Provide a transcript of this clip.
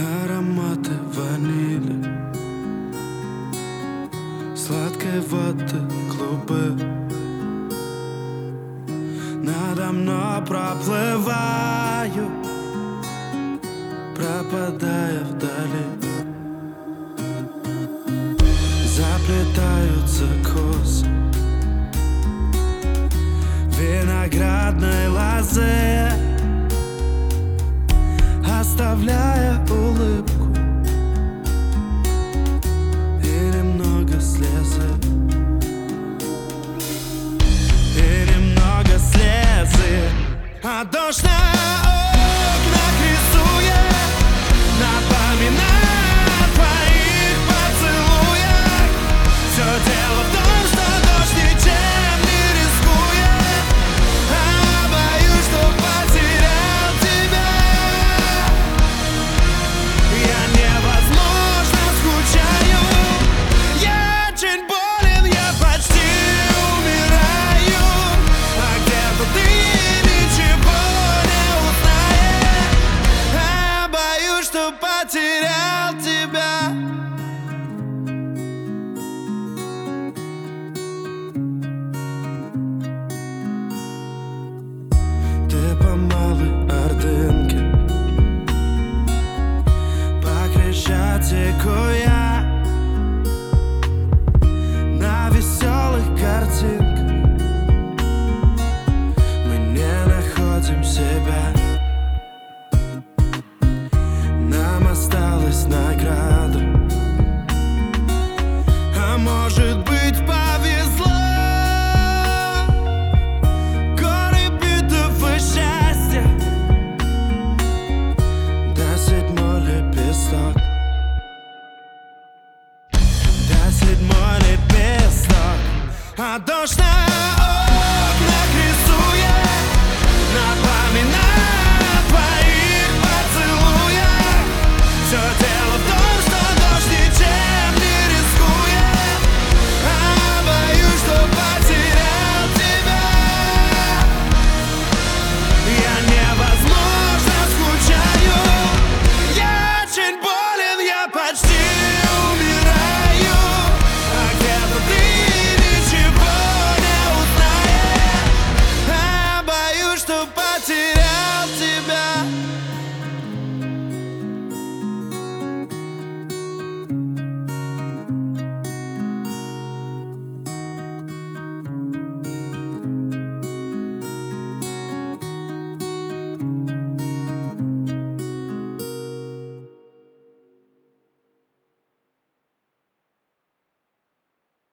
Ароматы ванили, сладкой воды клубы. Надо мной проплываю, пропадая вдали. Заплетаются косы виноградной лозы, оставляя улыбку и немного слезы. И немного слезы. А дождь на окнах рисует, напоминая о твоих поцелуях. Все дело в том, что дождь ничем не рискует, а боюсь, что потерял тебя. Я невозможно скучаю, я очень болен, я почти умираю. А где-то ты ничего не узнаешь, а боюсь, что потерял тебя. Ты по малой Ордынке, по Крещатику я, на веселых картинках мы не находим себя. Нам осталась награда, а может быть повезло. Горы битого счастья, да седьмой лепесток, да седьмой лепесток. А дождь на